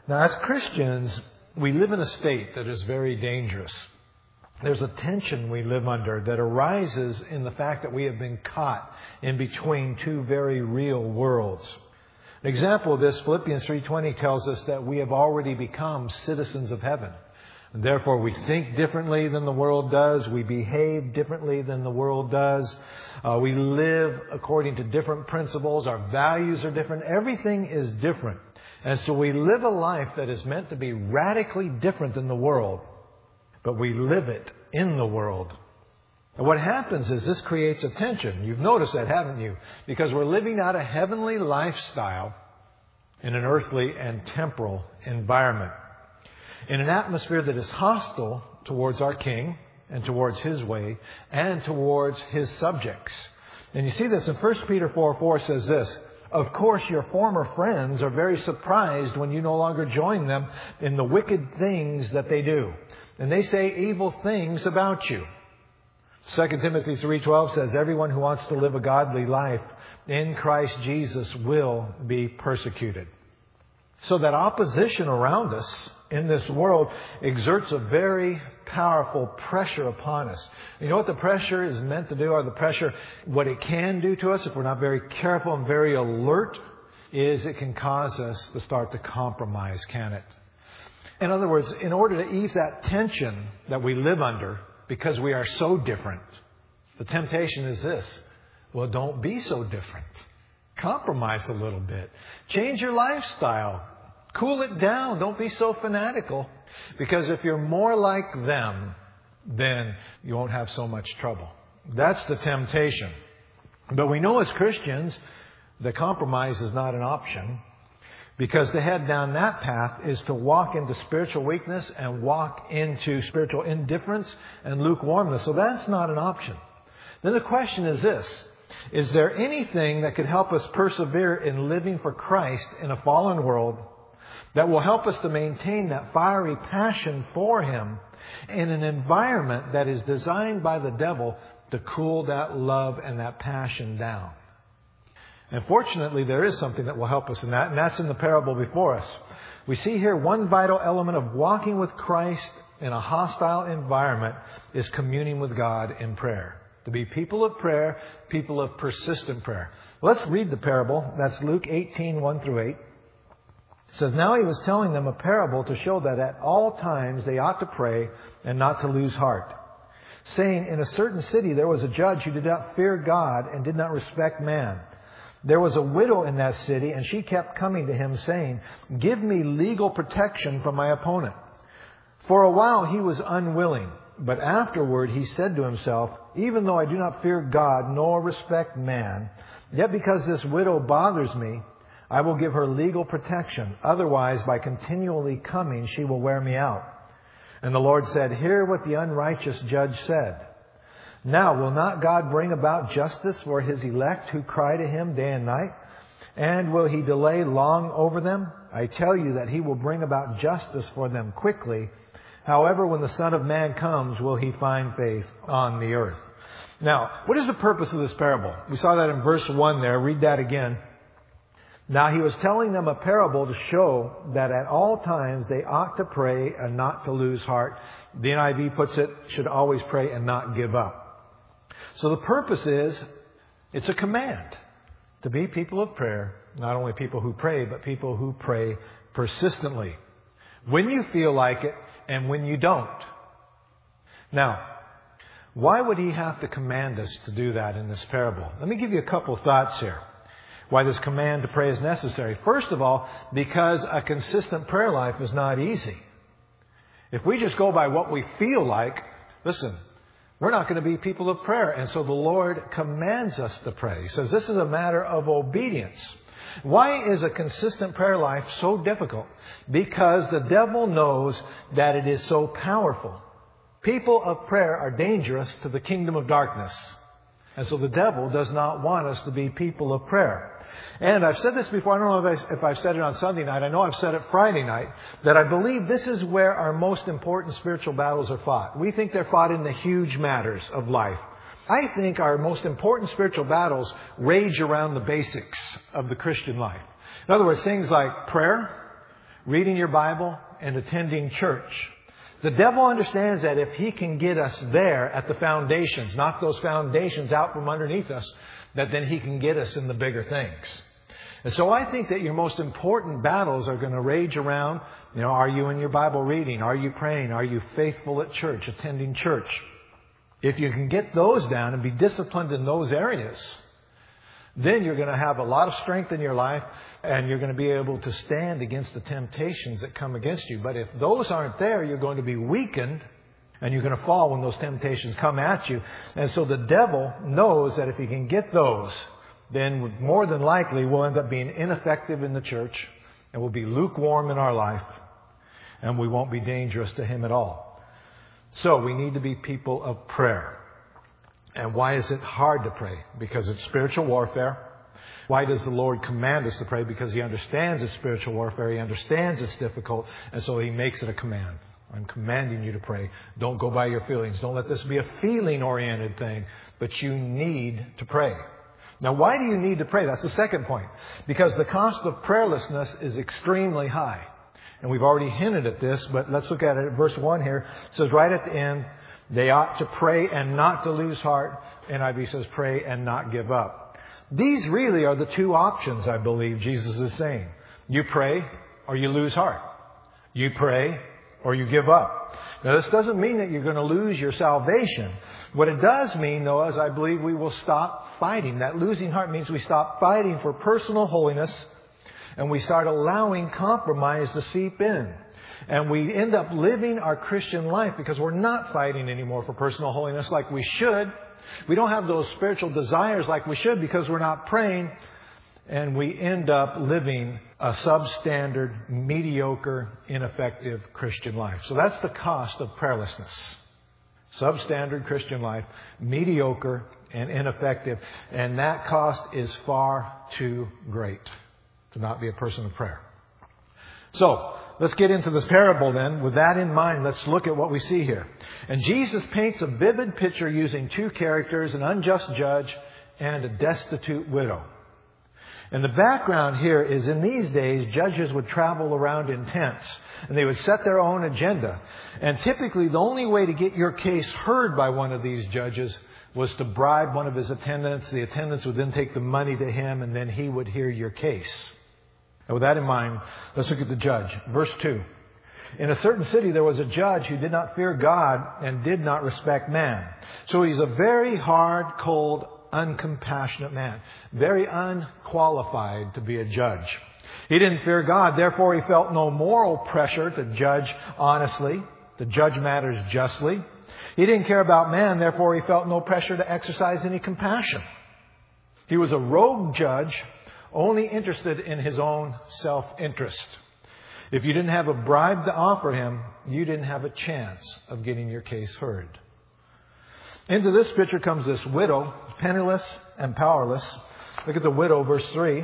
Now, as Christians, we live in a state that is very dangerous. There's a tension we live under that arises in the fact that we have been caught in between two very real worlds. An example of this, Philippians 3:20 tells us that we have already become citizens of heaven. And therefore, we think differently than the world does. We behave differently than the world does. We live according to different principles. Our values are different. Everything is different. And so we live a life that is meant to be radically different than the world, but we live it in the world. And what happens is this creates a tension. You've noticed that, haven't you? Because we're living out a heavenly lifestyle in an earthly and temporal environment, in an atmosphere that is hostile towards our King and towards His way and towards His subjects. And you see this in 1 Peter 4:4 says this, "Of course, your former friends are very surprised when you no longer join them in the wicked things that they do. And they say evil things about you." 2 Timothy 3:12 says, "Everyone who wants to live a godly life in Christ Jesus will be persecuted." So that opposition around us in this world exerts a very powerful pressure upon us. You know what the pressure is meant to do, or the pressure, what it can do to us if we're not very careful and very alert, is it can cause us to start to compromise, can it? In other words, in order to ease that tension that we live under, because we are so different, the temptation is this: well, don't be so different. Compromise a little bit. Change your lifestyle. Cool it down. Don't be so fanatical. Because if you're more like them, then you won't have so much trouble. That's the temptation. But we know as Christians that compromise is not an option, because to head down that path is to walk into spiritual weakness and walk into spiritual indifference and lukewarmness. So that's not an option. Then the question is this: is there anything that could help us persevere in living for Christ in a fallen world, that will help us to maintain that fiery passion for Him in an environment that is designed by the devil to cool that love and that passion down? And fortunately, there is something that will help us in that, and that's in the parable before us. We see here one vital element of walking with Christ in a hostile environment is communing with God in prayer. To be people of prayer, people of persistent prayer. Let's read the parable. That's Luke 18:1-8. It says, "Now He was telling them a parable to show that at all times they ought to pray and not to lose heart, saying, in a certain city there was a judge who did not fear God and did not respect man. There was a widow in that city, and she kept coming to him, saying, 'Give me legal protection from my opponent.' For a while he was unwilling, but afterward he said to himself, 'Even though I do not fear God nor respect man, yet because this widow bothers me, I will give her legal protection. Otherwise, by continually coming, she will wear me out.' And the Lord said, 'Hear what the unrighteous judge said. Now, will not God bring about justice for His elect who cry to Him day and night? And will He delay long over them? I tell you that He will bring about justice for them quickly. However, when the Son of Man comes, will He find faith on the earth?'" Now, what is the purpose of this parable? We saw that in verse 1 there. Read that again. "Now He was telling them a parable to show that at all times they ought to pray and not to lose heart." The NIV puts it, should always pray and not give up. So the purpose is, it's a command to be people of prayer, not only people who pray, but people who pray persistently, when you feel like it and when you don't. Now, why would He have to command us to do that in this parable? Let me give you a couple of thoughts here. Why this command to pray is necessary. First of all, because a consistent prayer life is not easy. If we just go by what we feel like, listen, we're not going to be people of prayer. And so the Lord commands us to pray. He says this is a matter of obedience. Why is a consistent prayer life so difficult? Because the devil knows that it is so powerful. People of prayer are dangerous to the kingdom of darkness. And so the devil does not want us to be people of prayer. And I've said this before. I don't know if I've said it on Sunday night. I know I've said it Friday night. That I believe this is where our most important spiritual battles are fought. We think they're fought in the huge matters of life. I think our most important spiritual battles rage around the basics of the Christian life. In other words, things like prayer, reading your Bible, and attending church. The devil understands that if he can get us there at the foundations, knock those foundations out from underneath us, that then he can get us in the bigger things. And so I think that your most important battles are going to rage around, are you in your Bible reading? Are you praying? Are you faithful at church, attending church? If you can get those down and be disciplined in those areas, then you're going to have a lot of strength in your life and you're going to be able to stand against the temptations that come against you. But if those aren't there, you're going to be weakened and you're going to fall when those temptations come at you. And so the devil knows that if he can get those, then more than likely we'll end up being ineffective in the church and we'll be lukewarm in our life and we won't be dangerous to him at all. So we need to be people of prayer. And why is it hard to pray? Because it's spiritual warfare. Why does the Lord command us to pray? Because He understands it's spiritual warfare. He understands it's difficult. And so He makes it a command. I'm commanding you to pray. Don't go by your feelings. Don't let this be a feeling-oriented thing. But you need to pray. Now, why do you need to pray? That's the second point. Because the cost of prayerlessness is extremely high. And we've already hinted at this, but let's look at it. Verse 1 here says right at the end, they ought to pray and not to lose heart. NIV says pray and not give up. These really are the two options, I believe, Jesus is saying. You pray or you lose heart. You pray or you give up. Now, this doesn't mean that you're going to lose your salvation. What it does mean, though, is I believe we will stop fighting. That losing heart means we stop fighting for personal holiness and we start allowing compromise to seep in. And we end up living our Christian life because we're not fighting anymore for personal holiness like we should. We don't have those spiritual desires like we should because we're not praying. And we end up living a substandard, mediocre, ineffective Christian life. So that's the cost of prayerlessness. Substandard Christian life, mediocre and ineffective. And that cost is far too great to not be a person of prayer. So, let's get into this parable then. With that in mind, let's look at what we see here. And Jesus paints a vivid picture using two characters, an unjust judge and a destitute widow. And the background here is in these days, judges would travel around in tents and they would set their own agenda. And typically the only way to get your case heard by one of these judges was to bribe one of his attendants. The attendants would then take the money to him and then he would hear your case. And with that in mind, let's look at the judge. Verse 2. In a certain city there was a judge who did not fear God and did not respect man. So he's a very hard, cold, uncompassionate man. Very unqualified to be a judge. He didn't fear God, therefore he felt no moral pressure to judge honestly, to judge matters justly. He didn't care about man, therefore he felt no pressure to exercise any compassion. He was a rogue judge, only interested in his own self-interest. If you didn't have a bribe to offer him, you didn't have a chance of getting your case heard. Into this picture comes this widow, penniless and powerless. Look at the widow, verse 3.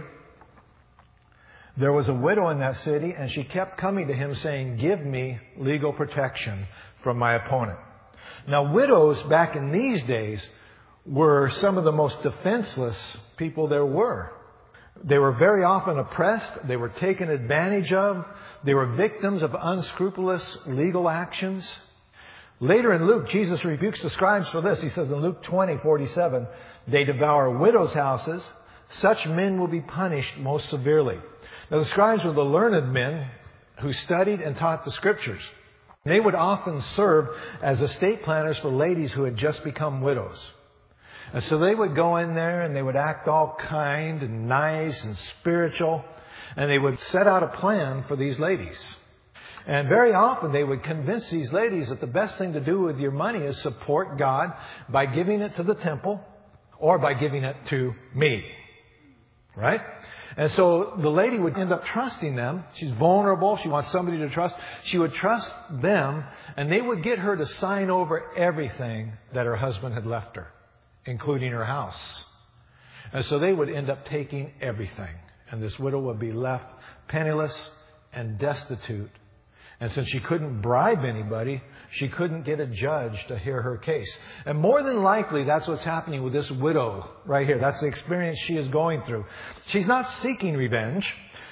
There was a widow in that city, and she kept coming to him saying, "Give me legal protection from my opponent." Now, widows back in these days were some of the most defenseless people there were. They were very often oppressed. They were taken advantage of. They were victims of unscrupulous legal actions. Later in Luke, Jesus rebukes the scribes for this. He says in Luke 20:47, "They devour widows' houses. Such men will be punished most severely." Now, the scribes were the learned men who studied and taught the Scriptures. They would often serve as estate planners for ladies who had just become widows. And so they would go in there and they would act all kind and nice and spiritual. And they would set out a plan for these ladies. And very often they would convince these ladies that the best thing to do with your money is support God by giving it to the temple or by giving it to me. Right? And so the lady would end up trusting them. She's vulnerable. She wants somebody to trust. She would trust them and they would get her to sign over everything that her husband had left her, including her house. And so they would end up taking everything. And this widow would be left penniless and destitute. And since she couldn't bribe anybody, she couldn't get a judge to hear her case. And more than likely, that's what's happening with this widow right here. That's the experience she is going through. She's not seeking revenge.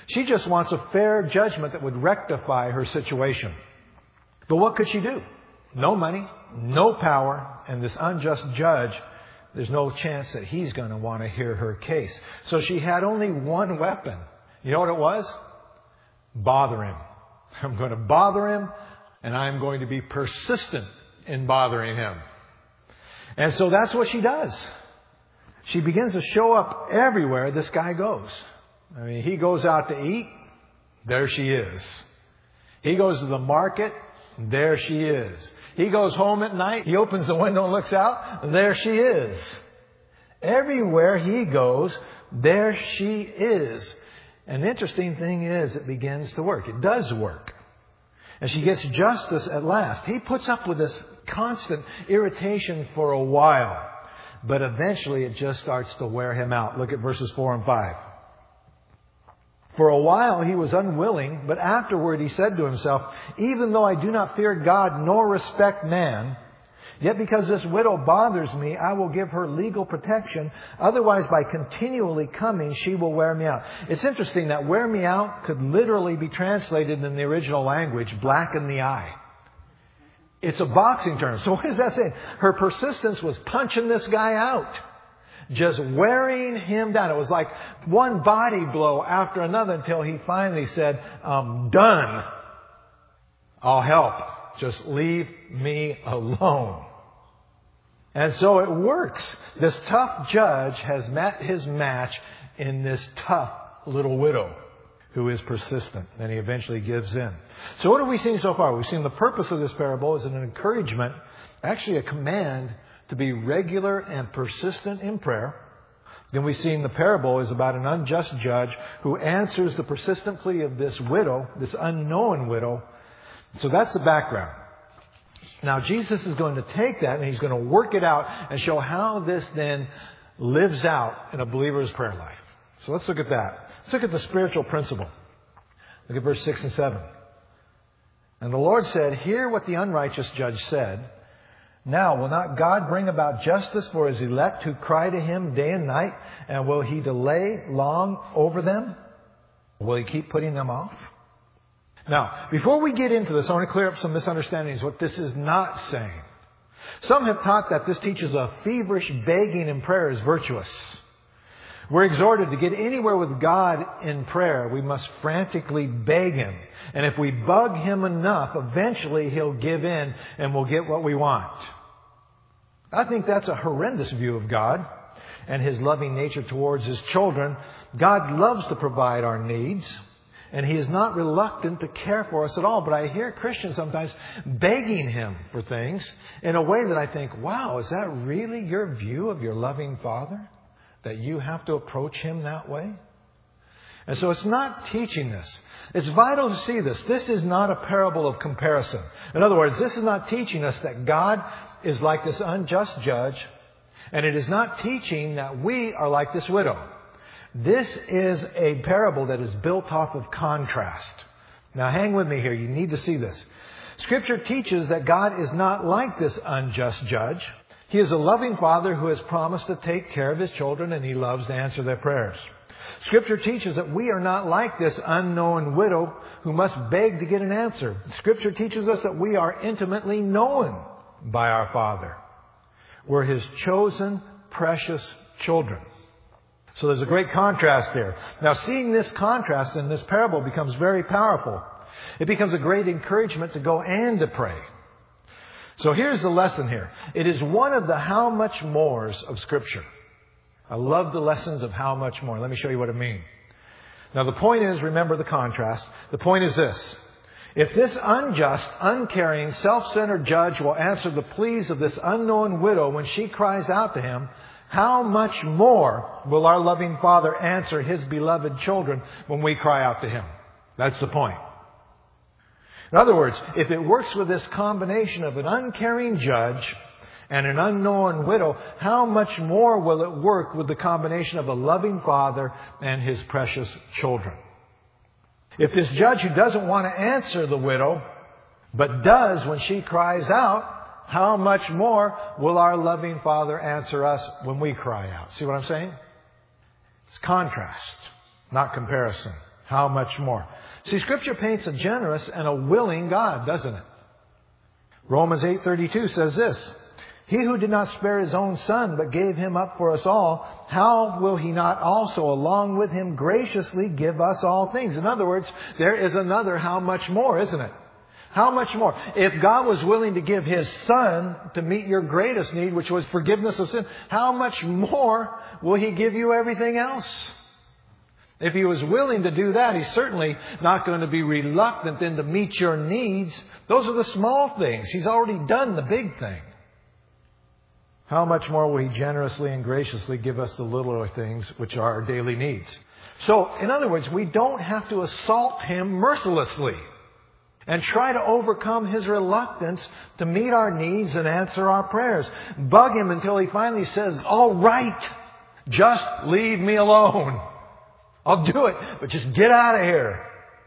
She just wants a fair judgment that would rectify her situation. But what could she do? No money, no power, and this unjust judge, there's no chance that he's going to want to hear her case. So she had only one weapon. You know what it was? Bother him. I'm going to bother him, and I'm going to be persistent in bothering him. And so that's what she does. She begins to show up everywhere this guy goes. I mean, he goes out to eat, there she is. He goes to the market, there she is. He goes home at night, he opens the window and looks out, there she is. Everywhere he goes, there she is. And the interesting thing is, it begins to work. It does work. And she gets justice at last. He puts up with this constant irritation for a while. But eventually it just starts to wear him out. Look at verses 4 and 5. For a while he was unwilling, but afterward he said to himself, even though I do not fear God nor respect man, yet because this widow bothers me, I will give her legal protection. Otherwise, by continually coming, she will wear me out. It's interesting that wear me out could literally be translated in the original language, blacken the eye. It's a boxing term. So what does that say? Her persistence was punching this guy out. Just wearing him down. It was like one body blow after another until he finally said, I'm done. I'll help. Just leave me alone. And so it works. This tough judge has met his match in this tough little widow who is persistent. And he eventually gives in. So what have we seen so far? We've seen the purpose of this parable is an encouragement, actually a command to be regular and persistent in prayer. Then we've seen the parable is about an unjust judge who answers the persistent plea of this widow, this unknown widow. So that's the background. Now Jesus is going to take that and he's going to work it out and show how this then lives out in a believer's prayer life. So let's look at that. Let's look at the spiritual principle. Look at verse 6 and 7. And the Lord said, hear what the unrighteous judge said. Now, will not God bring about justice for his elect who cry to him day and night? And will he delay long over them? Will he keep putting them off? Now, before we get into this, I want to clear up some misunderstandings, what this is not saying. Some have taught that this teaches a feverish begging in prayer is virtuous. We're exhorted to get anywhere with God in prayer, we must frantically beg Him. And if we bug Him enough, eventually He'll give in and we'll get what we want. I think that's a horrendous view of God and His loving nature towards His children. God loves to provide our needs, and He is not reluctant to care for us at all. But I hear Christians sometimes begging Him for things in a way that I think, wow, is that really your view of your loving Father? That you have to approach Him that way? And so it's not teaching this. It's vital to see this. This is not a parable of comparison. In other words, this is not teaching us that God is like this unjust judge, and it is not teaching that we are like this widow. This is a parable that is built off of contrast. Now hang with me here. You need to see this. Scripture teaches that God is not like this unjust judge. He is a loving Father who has promised to take care of His children, and He loves to answer their prayers. Scripture teaches that we are not like this unknown widow who must beg to get an answer. Scripture teaches us that we are intimately known by our Father. We're His chosen, precious children. So there's a great contrast there. Now, seeing this contrast in this parable becomes very powerful. It becomes a great encouragement to go and to pray. So here's the lesson here. It is one of the how much mores of Scripture. I love the lessons of how much more. Let me show you what I mean. Now the point is, remember the contrast. The point is this. If this unjust, uncaring, self-centered judge will answer the pleas of this unknown widow when she cries out to Him, how much more will our loving Father answer His beloved children when we cry out to Him? That's the point. In other words, if it works with this combination of an uncaring judge and an unknown widow, how much more will it work with the combination of a loving Father and His precious children? If this judge who doesn't want to answer the widow, but does when she cries out, how much more will our loving Father answer us when we cry out? See what I'm saying? It's contrast, not comparison. how much more? See, Scripture paints a generous and a willing God, doesn't it? Romans 8:32 says this, He who did not spare His own Son, but gave Him up for us all, how will He not also, along with Him, graciously give us all things? In other words, there is another how much more, isn't it? How much more? If God was willing to give His Son to meet your greatest need, which was forgiveness of sin, how much more will He give you everything else? If He was willing to do that, He's certainly not going to be reluctant then to meet your needs. Those are the small things. He's already done the big thing. How much more will He generously and graciously give us the littler things, which are our daily needs? So, in other words, we don't have to assault Him mercilessly and try to overcome His reluctance to meet our needs and answer our prayers. Bug Him until He finally says, all right, just leave me alone. I'll do it, but just get out of here.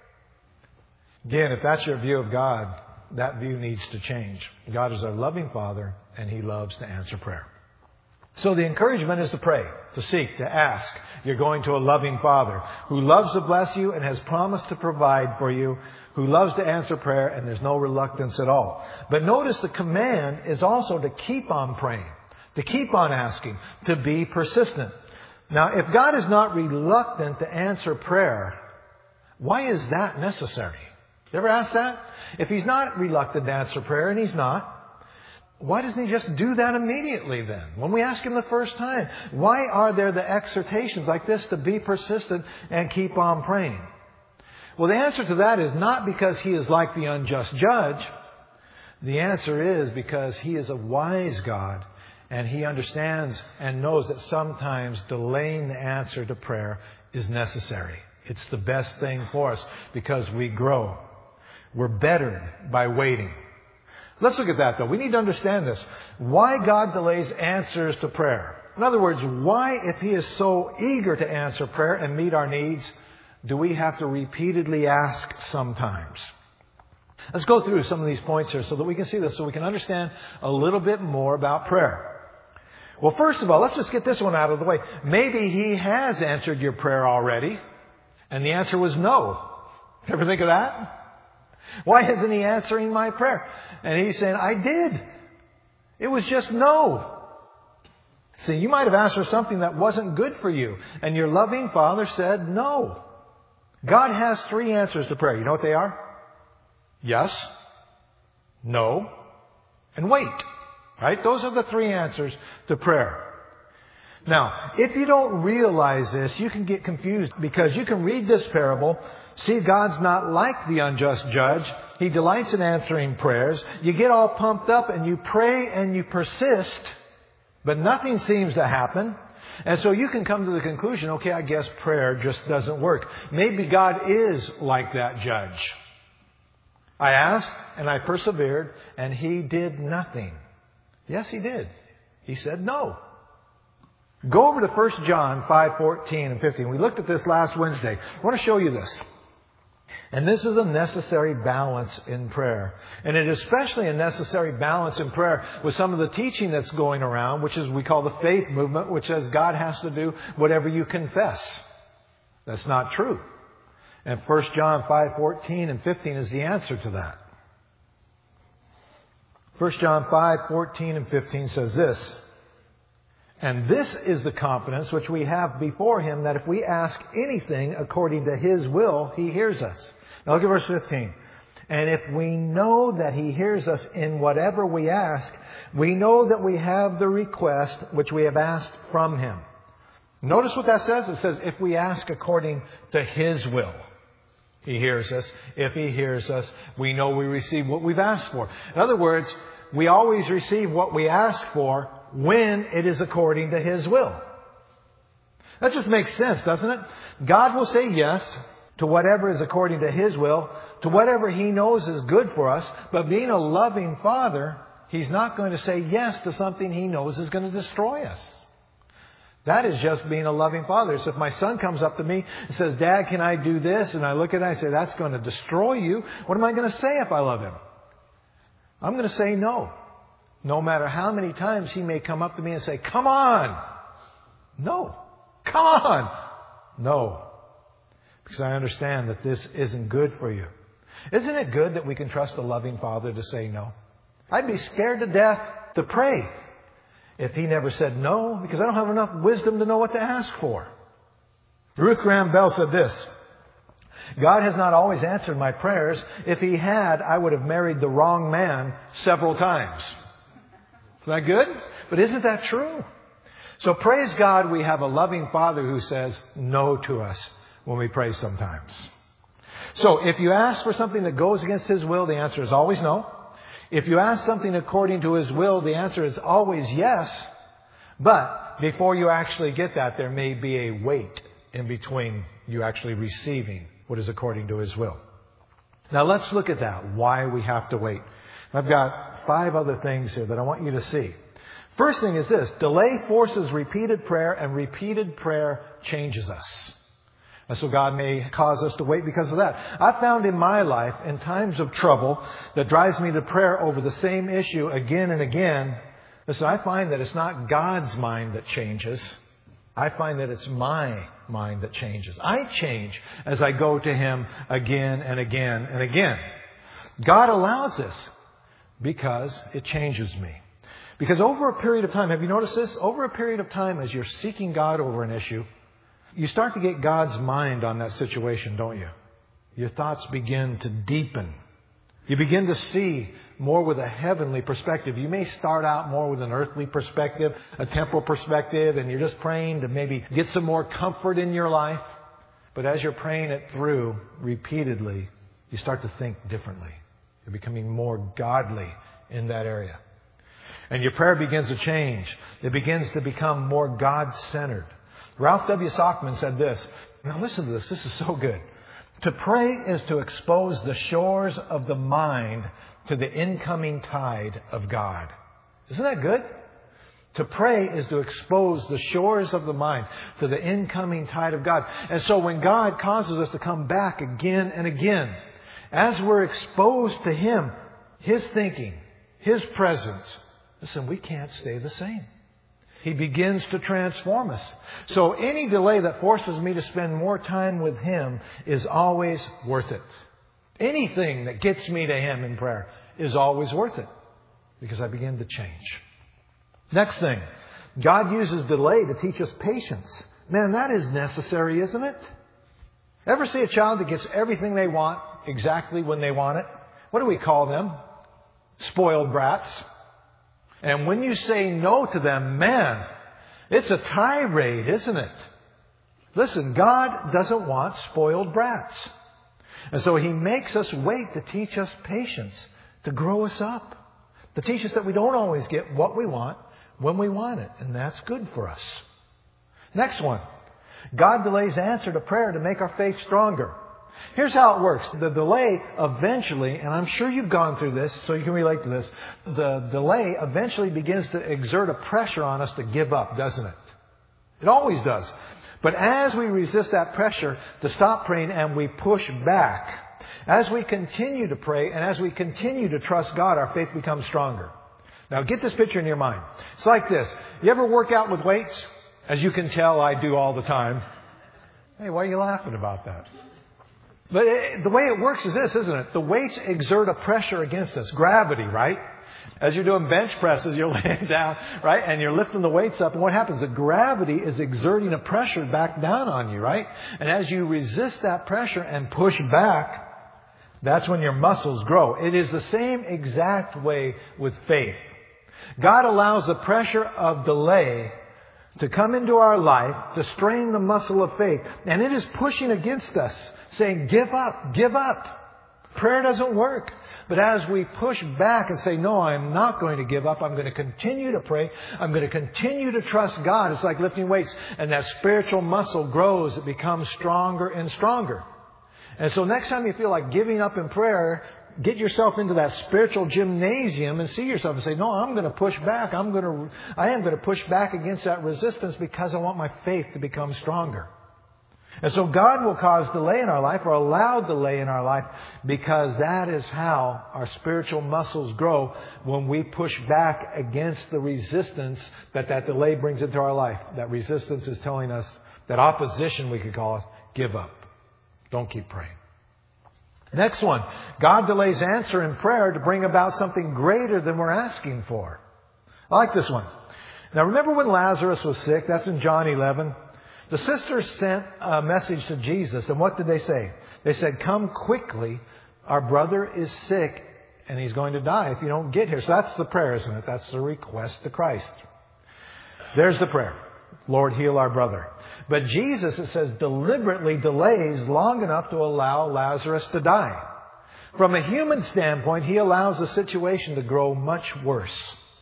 Again, if that's your view of God, that view needs to change. God is our loving Father, and He loves to answer prayer. So the encouragement is to pray, to seek, to ask. You're going to a loving Father who loves to bless you and has promised to provide for you, who loves to answer prayer, and there's no reluctance at all. But notice the command is also to keep on praying, to keep on asking, to be persistent. Now, if God is not reluctant to answer prayer, why is that necessary? You ever ask that? If He's not reluctant to answer prayer, and He's not, why doesn't He just do that immediately then? When we ask Him the first time, why are there the exhortations like this to be persistent and keep on praying? Well, the answer to that is not because He is like the unjust judge. The answer is because He is a wise God, and He understands and knows that sometimes delaying the answer to prayer is necessary. It's the best thing for us because we grow. We're bettered by waiting. Let's look at that, though. We need to understand this. Why God delays answers to prayer. In other words, why, if He is so eager to answer prayer and meet our needs, do we have to repeatedly ask sometimes? Let's go through some of these points here so that we can see this, so we can understand a little bit more about prayer. Well, first of all, let's just get this one out of the way. Maybe He has answered your prayer already, and the answer was no. Ever think of that? Why isn't He answering my prayer? And He's saying, I did. It was just no. See, you might have asked for something that wasn't good for you, and your loving Father said no. God has 3 answers to prayer. You know what they are? Yes, no, and wait. Right? Those are the 3 answers to prayer. Now, if you don't realize this, you can get confused because you can read this parable, see God's not like the unjust judge. He delights in answering prayers. You get all pumped up and you pray and you persist, but nothing seems to happen. And so you can come to the conclusion, okay, I guess prayer just doesn't work. Maybe God is like that judge. I asked and I persevered and He did nothing. Yes, He did. He said no. Go over to 1 John 5:14 and 15. We looked at this last Wednesday. I want to show you this. And this is a necessary balance in prayer. And it is especially a necessary balance in prayer with some of the teaching that's going around, which is we call the faith movement, which says God has to do whatever you confess. That's not true. And 1 John 5:14 and 15 is the answer to that. 1 John 5:14 and 15 says this, and this is the confidence which we have before Him, that if we ask anything according to His will, He hears us. Now look at verse 15. And if we know that He hears us in whatever we ask, we know that we have the request which we have asked from Him. Notice what that says. It says, if we ask according to His will, He hears us. If He hears us, we know we receive what we've asked for. In other words, we always receive what we ask for when it is according to His will. That just makes sense, doesn't it? God will say yes to whatever is according to His will, to whatever He knows is good for us. But being a loving Father, He's not going to say yes to something He knows is going to destroy us. That is just being a loving Father. So if my son comes up to me and says, Dad, can I do this? And I look at it and I say, that's going to destroy you. What am I going to say if I love him? I'm going to say no. No matter how many times he may come up to me and say, come on. No. Come on. No. because I understand that this isn't good for you. Isn't it good that we can trust a loving Father to say no? I'd be scared to death to pray if He never said no, because I don't have enough wisdom to know what to ask for. Ruth Graham Bell said this: God has not always answered my prayers. If He had, I would have married the wrong man several times. Isn't that good? But isn't that true? So praise God, we have a loving Father who says no to us when we pray sometimes. So if you ask for something that goes against His will, the answer is always no. If you ask something according to His will, the answer is always yes. But before you actually get that, there may be a wait in between you actually receiving what is according to His will. Now let's look at that, why we have to wait. I've got 5 other things here that I want you to see. First thing is this: delay forces repeated prayer, and repeated prayer changes us. And so God may cause us to wait because of that. I've found in my life, in times of trouble that drives me to prayer over the same issue again and again, listen, I find that it's not God's mind that changes. I find that it's my mind that changes. I change as I go to Him again and again and again. God allows this because it changes me. Because over a period of time, have you noticed this? Over a period of time, as you're seeking God over an issue, you start to get God's mind on that situation, don't you? Your thoughts begin to deepen. You begin to see more with a heavenly perspective. You may start out more with an earthly perspective, a temporal perspective, and you're just praying to maybe get some more comfort in your life. But as you're praying it through repeatedly, you start to think differently. You're becoming more godly in that area. And your prayer begins to change. It begins to become more God-centered. Ralph W. Sockman said this. Now listen to this. This is so good. To pray is to expose the shores of the mind to the incoming tide of God. Isn't that good? To pray is to expose the shores of the mind to the incoming tide of God. And so when God causes us to come back again and again, as we're exposed to Him, His thinking, His presence, listen, we can't stay the same. He begins to transform us. So any delay that forces me to spend more time with Him is always worth it. Anything that gets me to Him in prayer is always worth it, because I begin to change. Next thing, God uses delay to teach us patience. Man, that is necessary, isn't it? Ever see a child that gets everything they want exactly when they want it? What do we call them? Spoiled brats. And when you say no to them, man, it's a tirade, isn't it? Listen, God doesn't want spoiled brats. And so He makes us wait to teach us patience, to grow us up, to teach us that we don't always get what we want when we want it. And that's good for us. Next one. God delays answer to prayer to make our faith stronger. Here's how it works. The delay eventually, and I'm sure you've gone through this, so you can relate to this. The delay eventually begins to exert a pressure on us to give up, doesn't it? It always does. But as we resist that pressure to stop praying and we push back, as we continue to pray and as we continue to trust God, our faith becomes stronger. Now get this picture in your mind. It's like this. You ever work out with weights? As you can tell, I do all the time. Hey, why are you laughing about that? But the way it works is this, isn't it? The weights exert a pressure against us. Gravity, right? As you're doing bench presses, you're laying down, right? And you're lifting the weights up. And what happens? The gravity is exerting a pressure back down on you, right? And as you resist that pressure and push back, that's when your muscles grow. It is the same exact way with faith. God allows the pressure of delay to come into our life to strain the muscle of faith. And it is pushing against us, saying, give up, give up. Prayer doesn't work. But as we push back and say, no, I'm not going to give up. I'm going to continue to pray. I'm going to continue to trust God. It's like lifting weights. And that spiritual muscle grows. It becomes stronger and stronger. And so next time you feel like giving up in prayer, get yourself into that spiritual gymnasium and see yourself and say, no, I'm going to push back. I am going to push back against that resistance because I want my faith to become stronger. And so God will cause delay in our life, or allow delay in our life, because that is how our spiritual muscles grow when we push back against the resistance that delay brings into our life. That resistance is telling us, that opposition we could call it, give up. Don't keep praying. Next one. God delays answer in prayer to bring about something greater than we're asking for. I like this one. Now remember when Lazarus was sick? That's in John 11. The sisters sent a message to Jesus. And what did they say? They said, come quickly. Our brother is sick and he's going to die if you don't get here. So that's the prayer, isn't it? That's the request to Christ. There's the prayer. Lord, heal our brother. But Jesus, it says, deliberately delays long enough to allow Lazarus to die. From a human standpoint, he allows the situation to grow much worse.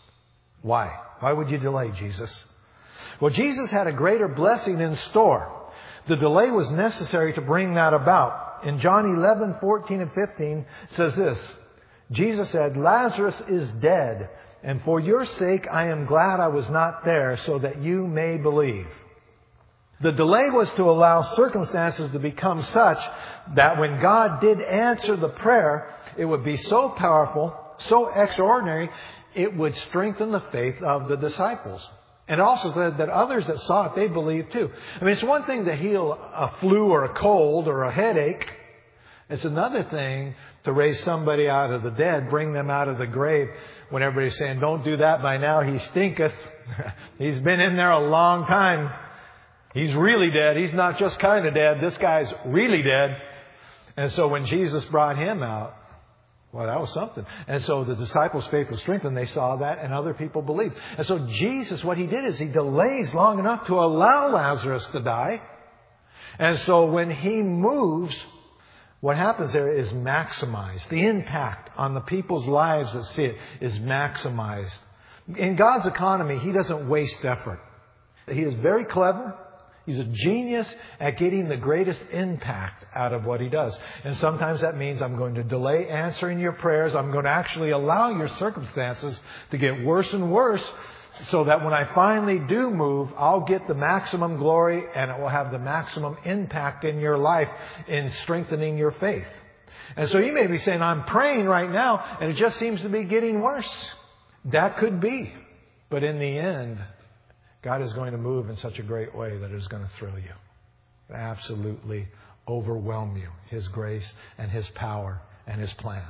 Why? Why would you delay, Jesus? Well, Jesus had a greater blessing in store. The delay was necessary to bring that about. In John 11:14 and 15, it says this. Jesus said, Lazarus is dead, and for your sake I am glad I was not there, so that you may believe. The delay was to allow circumstances to become such that when God did answer the prayer, it would be so powerful, so extraordinary, it would strengthen the faith of the disciples. And it also said that others that saw it, they believed too. I mean, it's one thing to heal a flu or a cold or a headache. It's another thing to raise somebody out of the dead, bring them out of the grave when everybody's saying, don't do that by now, he stinketh. He's been in there a long time. He's really dead. He's not just kind of dead. This guy's really dead. And so when Jesus brought him out, well, that was something. And so the disciples' faith was strengthened. They saw that and other people believed. And so Jesus, what he did is he delays long enough to allow Lazarus to die. And so when he moves, what happens there is maximized. The impact on the people's lives that see it is maximized. In God's economy, he doesn't waste effort. He is very clever. He's a genius at getting the greatest impact out of what he does. And sometimes that means I'm going to delay answering your prayers. I'm going to actually allow your circumstances to get worse and worse so that when I finally do move, I'll get the maximum glory and it will have the maximum impact in your life in strengthening your faith. And so you may be saying, I'm praying right now and it just seems to be getting worse. That could be. But in the end, God is going to move in such a great way that it is going to thrill you. Absolutely overwhelm you. His grace and His power and His plan.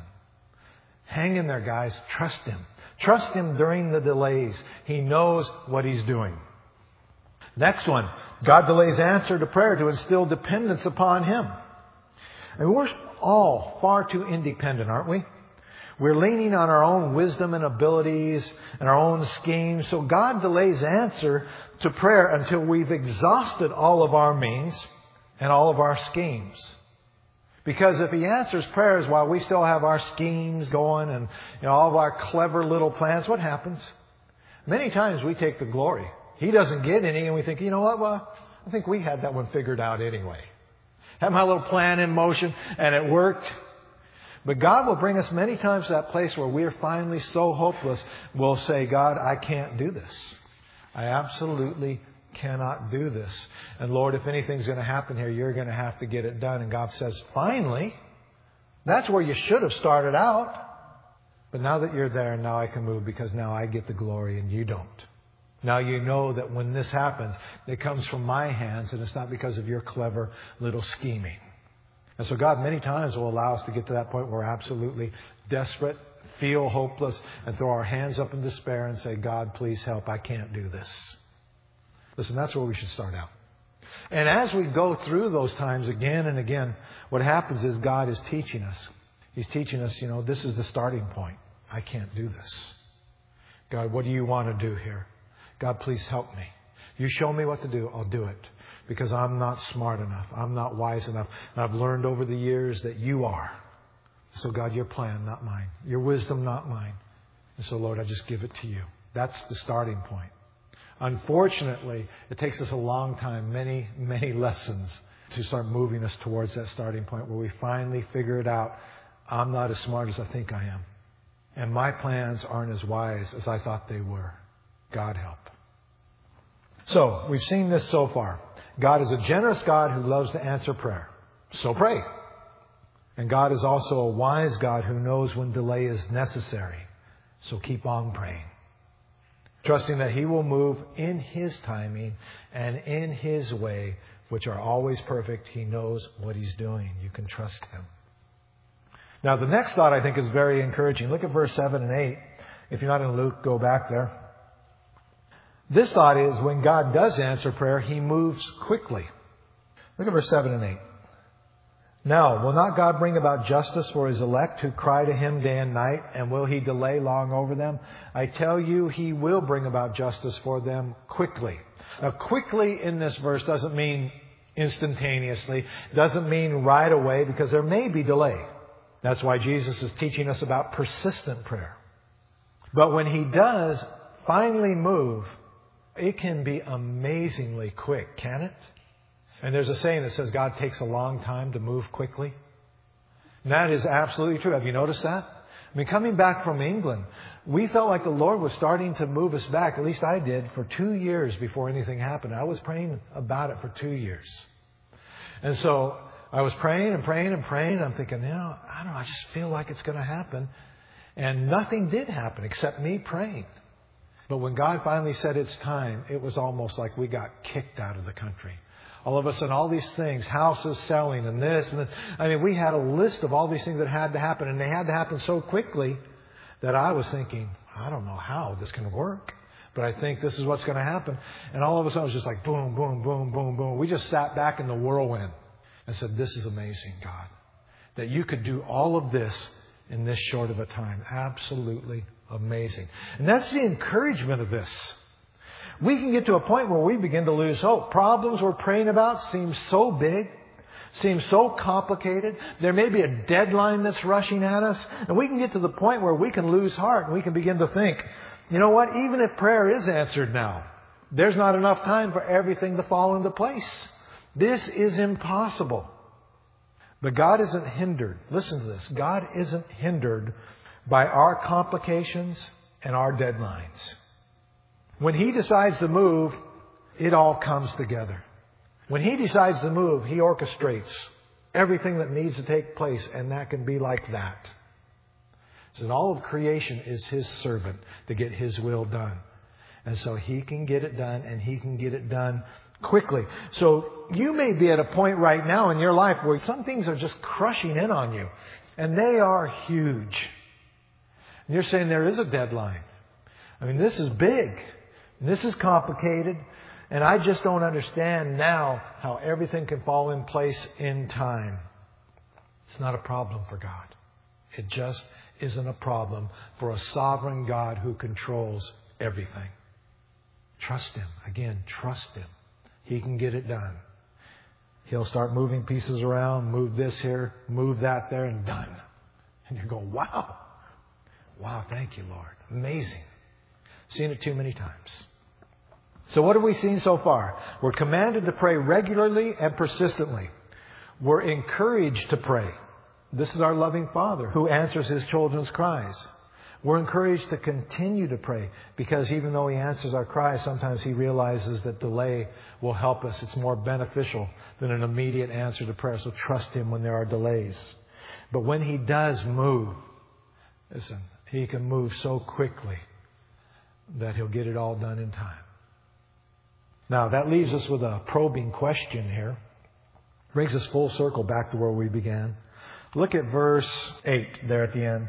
Hang in there, guys. Trust Him. Trust Him during the delays. He knows what He's doing. Next one. God delays answer to prayer to instill dependence upon Him. And we're all far too independent, aren't we? We're leaning on our own wisdom and abilities and our own schemes. So God delays answer to prayer until we've exhausted all of our means and all of our schemes. Because if He answers prayers while we still have our schemes going and all of our clever little plans, what happens? Many times we take the glory. He doesn't get any and we think, you know what? Well, I think we had that one figured out anyway. Had my little plan in motion and it worked. But God will bring us many times to that place where we are finally so hopeless, we'll say, God, I can't do this. I absolutely cannot do this. And Lord, if anything's going to happen here, you're going to have to get it done. And God says, finally, that's where you should have started out. But now that you're there, now I can move because now I get the glory and you don't. Now you know that when this happens, it comes from my hands and it's not because of your clever little scheming. And so God many times will allow us to get to that point where we're absolutely desperate, feel hopeless, and throw our hands up in despair and say, God, please help. I can't do this. Listen, that's where we should start out. And as we go through those times again and again, what happens is God is teaching us. He's teaching us, this is the starting point. I can't do this. God, what do you want to do here? God, please help me. You show me what to do, I'll do it. Because I'm not smart enough. I'm not wise enough. And I've learned over the years that you are. So God, your plan, not mine. Your wisdom, not mine. And so Lord, I just give it to you. That's the starting point. Unfortunately, it takes us a long time, many, many lessons to start moving us towards that starting point where we finally figure it out. I'm not as smart as I think I am. And my plans aren't as wise as I thought they were. God help. So, we've seen this so far. God is a generous God who loves to answer prayer. So pray. And God is also a wise God who knows when delay is necessary. So keep on praying. Trusting that He will move in His timing and in His way which are always perfect. He knows what He's doing. You can trust Him. Now, the next thought I think is very encouraging. Look at verse 7 and 8. If you're not in Luke, go back there. This thought is, when God does answer prayer, He moves quickly. Look at verse 7 and 8. Now, will not God bring about justice for His elect who cry to Him day and night, and will He delay long over them? I tell you, He will bring about justice for them quickly. Now, quickly in this verse doesn't mean instantaneously, doesn't mean right away, because there may be delay. That's why Jesus is teaching us about persistent prayer. But when He does finally move, it can be amazingly quick, can it? And there's a saying that says God takes a long time to move quickly. And that is absolutely true. Have you noticed that? I mean, coming back from England, we felt like the Lord was starting to move us back. At least I did, for 2 years before anything happened. I was praying about it for 2 years. And so I was praying and praying and praying. I'm thinking, I don't know, I just feel like it's going to happen. And nothing did happen except me praying. But when God finally said it's time, it was almost like we got kicked out of the country. All of a sudden, all these things, houses selling and this and that. I mean, we had a list of all these things that had to happen, and they had to happen so quickly that I was thinking, I don't know how this can work, but I think this is what's going to happen. And all of a sudden, it was just like boom, boom, boom, boom, boom. We just sat back in the whirlwind and said, this is amazing, God, that you could do all of this in this short of a time. Absolutely amazing. And that's the encouragement of this. We can get to a point where we begin to lose hope. Problems we're praying about seem so big, seem so complicated. There may be a deadline that's rushing at us. And we can get to the point where we can lose heart and we can begin to think, you know what, even if prayer is answered now, there's not enough time for everything to fall into place. This is impossible. But God isn't hindered. Listen to this. God isn't hindered by our complications and our deadlines. When He decides to move, it all comes together. When He decides to move, He orchestrates everything that needs to take place, and that can be like that. So all of creation is His servant to get His will done. And so He can get it done, and He can get it done quickly. So you may be at a point right now in your life where some things are just crushing in on you, and they are huge. And you're saying there is a deadline. I mean, this is big. This is complicated, and I just don't understand now how everything can fall in place in time. It's not a problem for God. It just isn't a problem for a sovereign God who controls everything. Trust Him. Again, trust Him. He can get it done. He'll start moving pieces around, move this here, move that there, and done. And you go, wow. Wow, thank you, Lord. Amazing. Seen it too many times. So what have we seen so far? We're commanded to pray regularly and persistently. We're encouraged to pray. This is our loving Father who answers His children's cries. We're encouraged to continue to pray because even though He answers our cries, sometimes He realizes that delay will help us. It's more beneficial than an immediate answer to prayer. So trust Him when there are delays. But when He does move, listen, He can move so quickly that He'll get it all done in time. Now, that leaves us with a probing question here. Brings us full circle back to where we began. Look at verse 8 there at the end.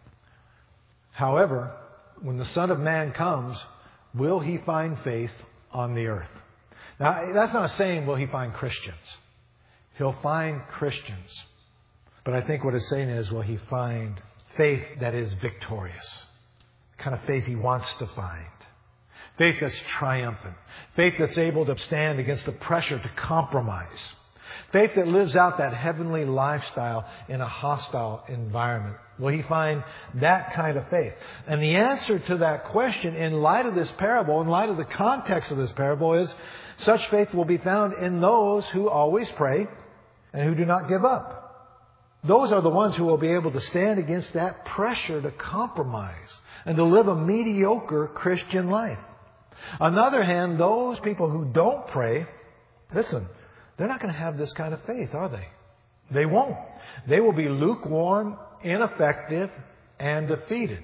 However, when the Son of Man comes, will He find faith on the earth? Now, that's not saying will He find Christians. He'll find Christians. But I think what it's saying is, will He find faith that is victorious? The kind of faith He wants to find. Faith that's triumphant. Faith that's able to stand against the pressure to compromise. Faith that lives out that heavenly lifestyle in a hostile environment. Will He find that kind of faith? And the answer to that question, in light of this parable, in light of the context of this parable, is such faith will be found in those who always pray and who do not give up. Those are the ones who will be able to stand against that pressure to compromise and to live a mediocre Christian life. On the other hand, those people who don't pray, listen, they're not going to have this kind of faith, are they? They won't. They will be lukewarm, ineffective, and defeated.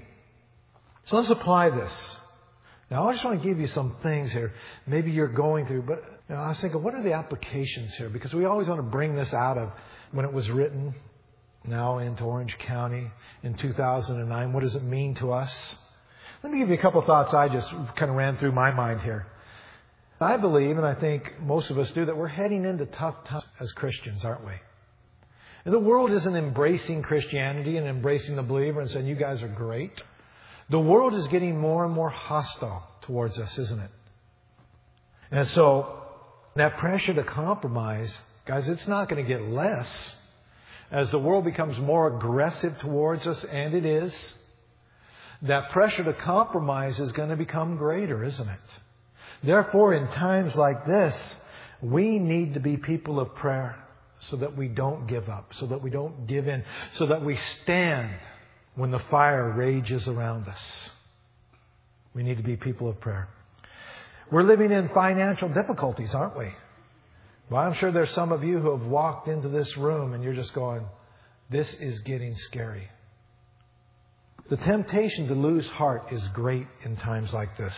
So let's apply this. Now, I just want to give you some things here. Maybe you're going through, but I was thinking, what are the applications here? Because we always want to bring this out of when it was written, now into Orange County in 2009. What does it mean to us? Let me give you a couple of thoughts I just kind of ran through my mind here. I believe, and I think most of us do, that we're heading into tough times as Christians, aren't we? And the world isn't embracing Christianity and embracing the believer and saying, you guys are great. The world is getting more and more hostile towards us, isn't it? And so that pressure to compromise, guys, it's not going to get less as the world becomes more aggressive towards us, and it is. That pressure to compromise is going to become greater, isn't it? Therefore, in times like this, we need to be people of prayer so that we don't give up, so that we don't give in, so that we stand when the fire rages around us. We need to be people of prayer. We're living in financial difficulties, aren't we? Well, I'm sure there's some of you who have walked into this room and you're just going, this is getting scary. The temptation to lose heart is great in times like this,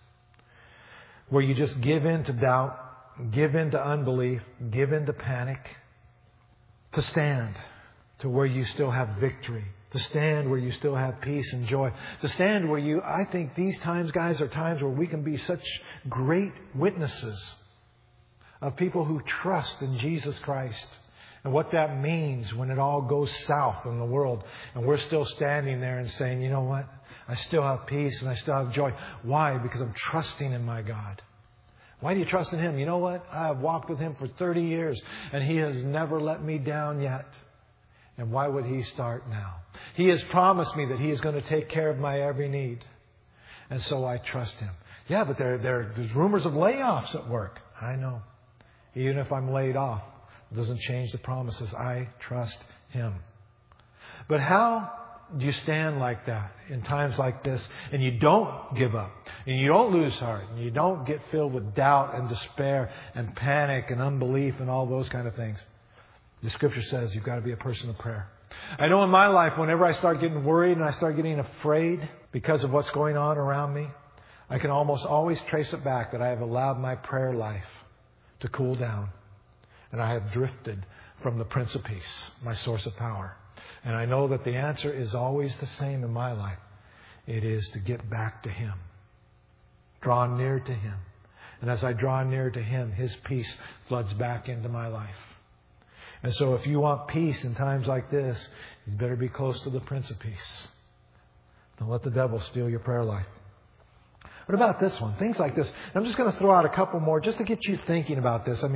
where you just give in to doubt, give in to unbelief, give in to panic, to stand to where you still have victory, to stand where you still have peace and joy, to stand where I think these times, guys, are times where we can be such great witnesses of people who trust in Jesus Christ and what that means when it all goes south in the world and we're still standing there and saying, you know what? I still have peace and I still have joy. Why? Because I'm trusting in my God. Why do you trust in Him? You know what? I have walked with Him for 30 years and He has never let me down yet. And why would He start now? He has promised me that He is going to take care of my every need. And so I trust Him. Yeah, but there's rumors of layoffs at work. I know. Even if I'm laid off, it doesn't change the promises. I trust Him. But how do you stand like that in times like this and you don't give up and you don't lose heart and you don't get filled with doubt and despair and panic and unbelief and all those kind of things? The Scripture says you've got to be a person of prayer. I know in my life, whenever I start getting worried and I start getting afraid because of what's going on around me, I can almost always trace it back that I have allowed my prayer life to cool down. And I have drifted from the Prince of Peace, my source of power. And I know that the answer is always the same in my life. It is to get back to Him. Draw near to Him. And as I draw near to Him, His peace floods back into my life. And so if you want peace in times like this, you better be close to the Prince of Peace. Don't let the devil steal your prayer life. What about this one? Things like this. I'm just going to throw out a couple more just to get you thinking about this.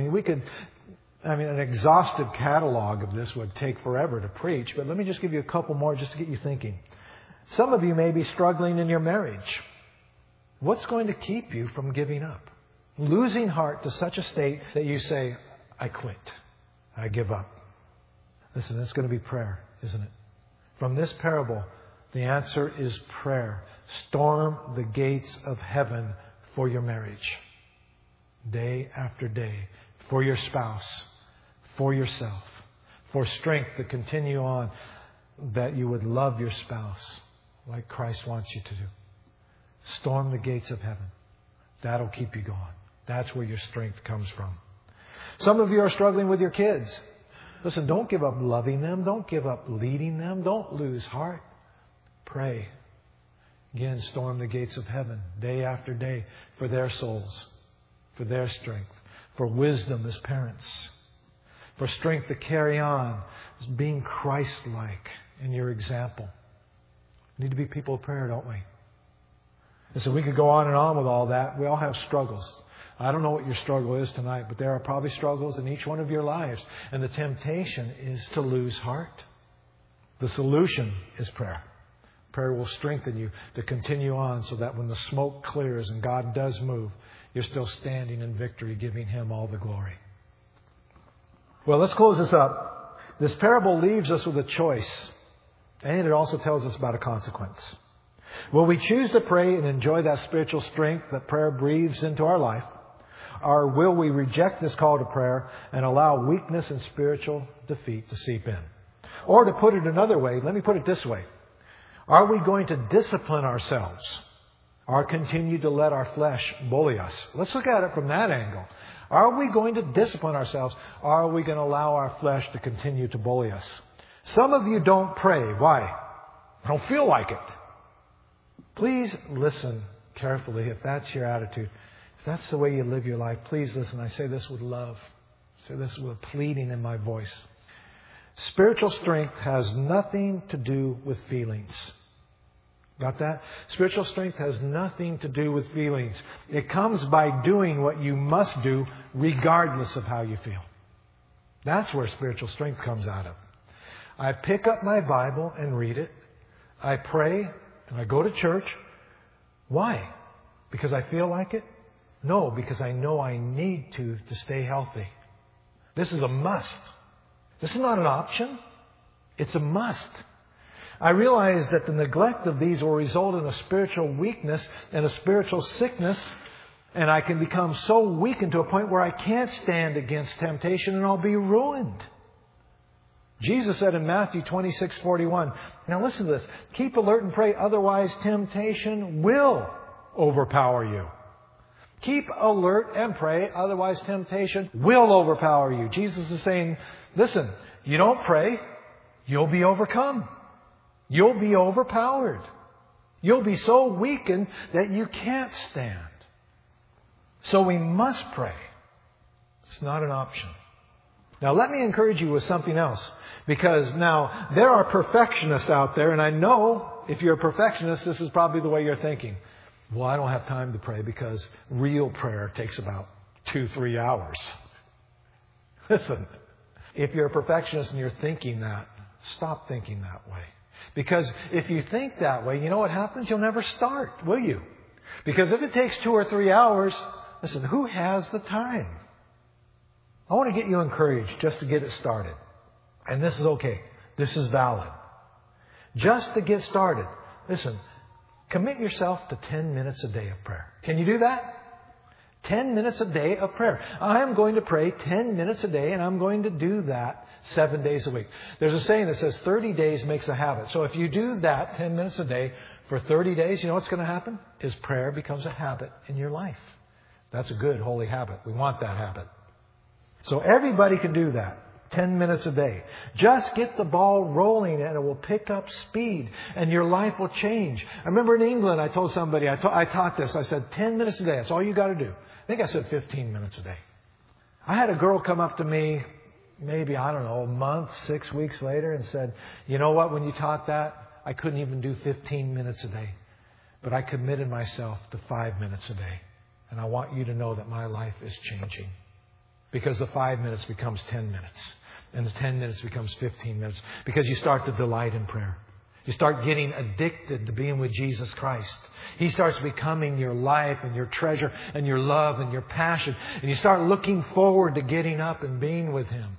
An exhaustive catalog of this would take forever to preach, but let me just give you a couple more just to get you thinking. Some of you may be struggling in your marriage. What's going to keep you from giving up? Losing heart to such a state that you say, I quit. I give up. Listen, it's going to be prayer, isn't it? From this parable, the answer is prayer. Storm the gates of heaven for your marriage. Day after day. For your spouse. For yourself. For strength to continue on. That you would love your spouse like Christ wants you to do. Storm the gates of heaven. That'll keep you going. That's where your strength comes from. Some of you are struggling with your kids. Listen, don't give up loving them. Don't give up leading them. Don't lose heart. Pray. Again, storm the gates of heaven day after day for their souls, for their strength, for wisdom as parents, for strength to carry on, as being Christ-like in your example. We need to be people of prayer, don't we? And so we could go on and on with all that. We all have struggles. I don't know what your struggle is tonight, but there are probably struggles in each one of your lives. And the temptation is to lose heart. The solution is prayer. Prayer will strengthen you to continue on so that when the smoke clears and God does move, you're still standing in victory, giving Him all the glory. Well, let's close this up. This parable leaves us with a choice, and it also tells us about a consequence. Will we choose to pray and enjoy that spiritual strength that prayer breathes into our life? Or will we reject this call to prayer and allow weakness and spiritual defeat to seep in? Or to put it another way, let me put it this way. Are we going to discipline ourselves? or continue to let our flesh bully us? Let's look at it from that angle. Are we going to discipline ourselves, or are we going to allow our flesh to continue to bully us? Some of you don't pray. Why? I don't feel like it. Please listen carefully if that's your attitude. If that's the way you live your life, please listen. I say this with love. I say this with pleading in my voice. Spiritual strength has nothing to do with feelings. Got that? Spiritual strength has nothing to do with feelings. It comes by doing what you must do regardless of how you feel. That's where spiritual strength comes out of. I pick up my Bible and read it. I pray and I go to church. Why? Because I feel like it? No, because I know I need to stay healthy. This is a must. This is not an option. It's a must. I realize that the neglect of these will result in a spiritual weakness and a spiritual sickness, and I can become so weakened to a point where I can't stand against temptation and I'll be ruined. Jesus said in Matthew 26:41, now listen to this, keep alert and pray, otherwise temptation will overpower you. Keep alert and pray, otherwise temptation will overpower you. Jesus is saying, listen, you don't pray, you'll be overcome. You'll be overpowered. You'll be so weakened that you can't stand. So we must pray. It's not an option. Now let me encourage you with something else. Because now there are perfectionists out there, and I know if you're a perfectionist, this is probably the way you're thinking. Well, I don't have time to pray because real prayer takes about 2-3 hours. Listen, if you're a perfectionist and you're thinking that, stop thinking that way. Because if you think that way, you know what happens? You'll never start, will you? Because if it takes 2 or 3 hours, listen, who has the time? I want to get you encouraged just to get it started. And this is okay. This is valid. Just to get started. Listen, commit yourself to 10 minutes a day of prayer. Can you do that? 10 minutes a day of prayer. I am going to pray 10 minutes a day, and I'm going to do that 7 days a week. There's a saying that says 30 days makes a habit. So if you do that 10 minutes a day for 30 days, you know what's going to happen? Is prayer becomes a habit in your life. That's a good, holy habit. We want that habit. So everybody can do that. 10 minutes a day. Just get the ball rolling and it will pick up speed and your life will change. I remember in England, I told somebody, I taught this. I said 10 minutes a day. That's all you got to do. I think I said 15 minutes a day. I had a girl come up to me maybe, I don't know, a month, 6 weeks later and said, you know what, when you taught that, I couldn't even do 15 minutes a day. But I committed myself to 5 minutes a day. And I want you to know that my life is changing. Because the 5 minutes becomes 10 minutes. And the 10 minutes becomes 15 minutes. Because you start to delight in prayer. You start getting addicted to being with Jesus Christ. He starts becoming your life and your treasure and your love and your passion. And you start looking forward to getting up and being with Him.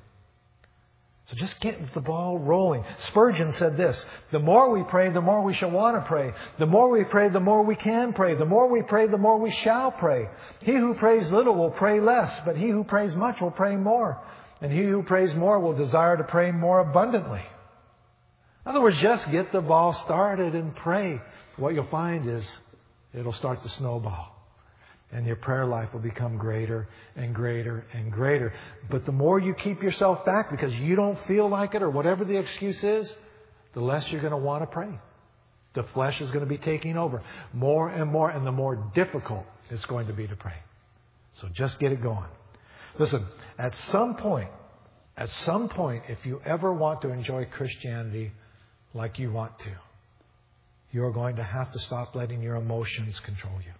So just get the ball rolling. Spurgeon said this, the more we pray, the more we shall want to pray. The more we pray, the more we can pray. The more we pray, the more we shall pray. He who prays little will pray less, but he who prays much will pray more. And he who prays more will desire to pray more abundantly. In other words, just get the ball started and pray. What you'll find is it'll start to snowball. And your prayer life will become greater and greater and greater. But the more you keep yourself back because you don't feel like it or whatever the excuse is, the less you're going to want to pray. The flesh is going to be taking over more and more, and the more difficult it's going to be to pray. So just get it going. Listen, at some point, if you ever want to enjoy Christianity like you want to, you're going to have to stop letting your emotions control you.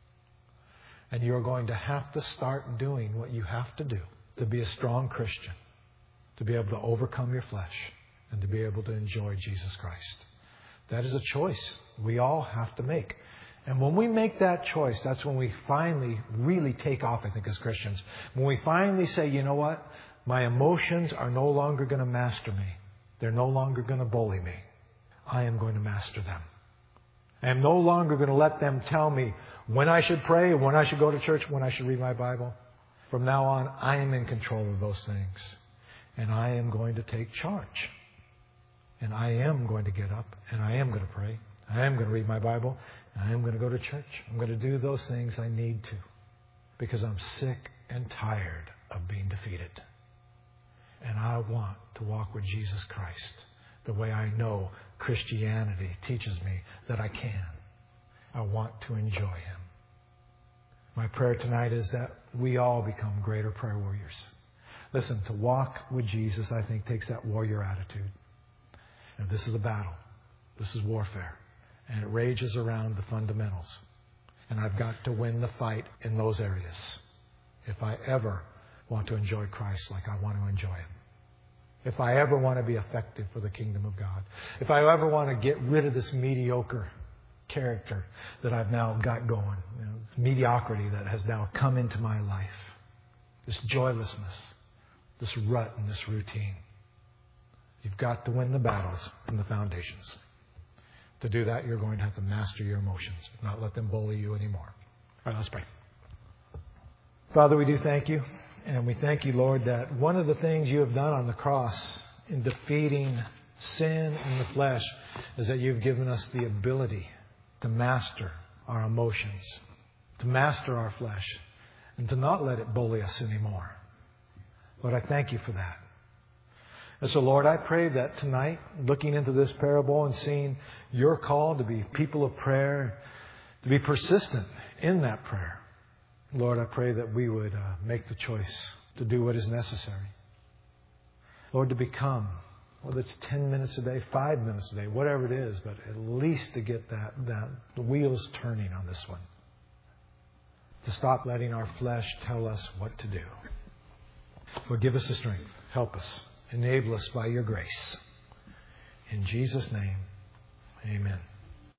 And you're going to have to start doing what you have to do to be a strong Christian, to be able to overcome your flesh, and to be able to enjoy Jesus Christ. That is a choice we all have to make. And when we make that choice, that's when we finally really take off, I think, as Christians. When we finally say, you know what? My emotions are no longer going to master me. They're no longer going to bully me. I am going to master them. I am no longer going to let them tell me when I should pray, when I should go to church, when I should read my Bible. From now on, I am in control of those things. And I am going to take charge. And I am going to get up, and I am going to pray, I am going to read my Bible. I am going to go to church. I'm going to do those things I need to because I'm sick and tired of being defeated. And I want to walk with Jesus Christ the way I know Christianity teaches me that I can. I want to enjoy Him. My prayer tonight is that we all become greater prayer warriors. Listen, to walk with Jesus, I think, takes that warrior attitude. And this is a battle. This is warfare. And it rages around the fundamentals. And I've got to win the fight in those areas if I ever want to enjoy Christ like I want to enjoy Him. If I ever want to be effective for the kingdom of God. If I ever want to get rid of this mediocre character that I've now got going. This mediocrity that has now come into my life. This joylessness. This rut and this routine. You've got to win the battles from the foundations. To do that, you're going to have to master your emotions. Not let them bully you anymore. All right, let's pray. Father, we do thank You. And we thank You, Lord, that one of the things You have done on the cross in defeating sin in the flesh is that You've given us the ability to master our emotions, to master our flesh, and to not let it bully us anymore. Lord, I thank You for that. And so, Lord, I pray that tonight, looking into this parable and seeing Your call to be people of prayer, to be persistent in that prayer, Lord, I pray that we would make the choice to do what is necessary. Lord, to become, whether it's 10 minutes a day, 5 minutes a day, whatever it is, but at least to get the wheels turning on this one. To stop letting our flesh tell us what to do. Lord, give us the strength. Help us. Enable us by Your grace. In Jesus' name, amen.